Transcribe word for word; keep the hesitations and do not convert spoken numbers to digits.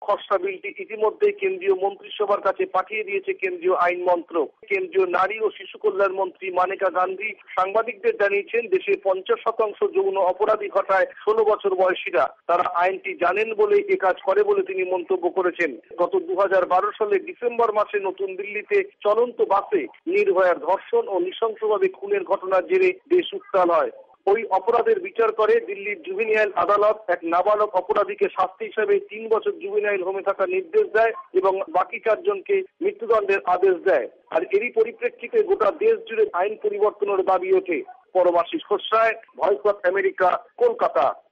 খসড়া বিলটি ইতিমধ্যেই কেন্দ্রীয় মন্ত্রিসভার কাছে পাঠিয়ে দিয়েছে কেন্দ্রীয় আইন মন্ত্রক। কেন্দ্রীয় নারী ও শিশু কল্যাণ মন্ত্রী মানেকা গান্ধী সাংবাদিকদের জানিয়েছেন, দেশে পঞ্চাশ শতাংশ যৌন অপরাধী ঘটায় ষোলো বছর বয়সীরা। তারা আইনটি জানেন বলে এ কাজ করে বলে তিনি মন্তব্য করেছেন। গত দু হাজার বারো সালের ডিসেম্বর মাসে নতুন দিল্লিতে চলন্ত বাসে নির্ভয়ার ধর্ষণ ও নৃশংসভাবে খুনের ঘটনার জেরে দেশ উত্তাল হয়। ওই অপরাধের বিচার করে দিল্লির জুভেনিয়াইল আদালত এক নাবালক অপরাধীকে শাস্তি হিসেবে তিন বছর জুভেনিয়াইল হোমে থাকার নির্দেশ দেয় এবং বাকি চারজনকে মৃত্যুদণ্ডের আদেশ দেয়। আর এরই পরিপ্রেক্ষিতে গোটা দেশ জুড়ে আইন পরিবর্তনের দাবি ওঠে। Paramashis Khosray, voice of America, Kolkata.